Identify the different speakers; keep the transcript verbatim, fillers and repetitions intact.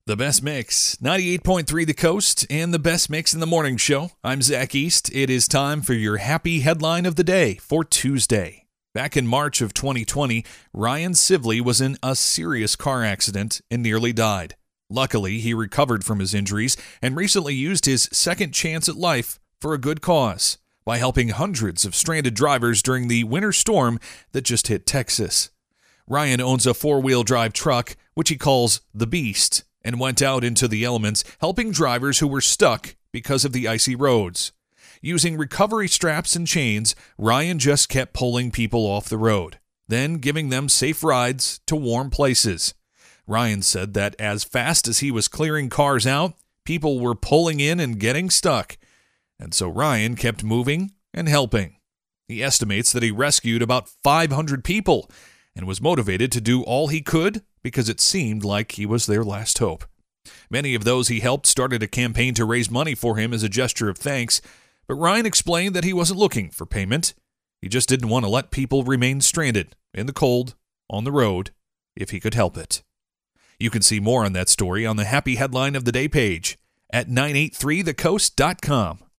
Speaker 1: The Best Mix, ninety-eight point three The Coast, and The Best Mix in the Morning Show. I'm Zach East. It is time for your happy headline of the day for Tuesday. Back in March of twenty twenty, Ryan Sivley was in a serious car accident and nearly died. Luckily, he recovered from his injuries and recently used his second chance at life for a good cause by helping hundreds of stranded drivers during the winter storm that just hit Texas. Ryan owns a four-wheel drive truck, which he calls the Beast, and went out into the elements, helping drivers who were stuck because of the icy roads. Using recovery straps and chains, Ryan just kept pulling people off the road, then giving them safe rides to warm places. Ryan said that as fast as he was clearing cars out, people were pulling in and getting stuck, and so Ryan kept moving and helping. He estimates that he rescued about five hundred people and was motivated to do all he could because it seemed like he was their last hope. Many of those he helped started a campaign to raise money for him as a gesture of thanks, but Ryan explained that he wasn't looking for payment. He just didn't want to let people remain stranded in the cold, on the road, if he could help it. You can see more on that story on the Happy Headline of the Day page at nine eighty-three the coast dot com.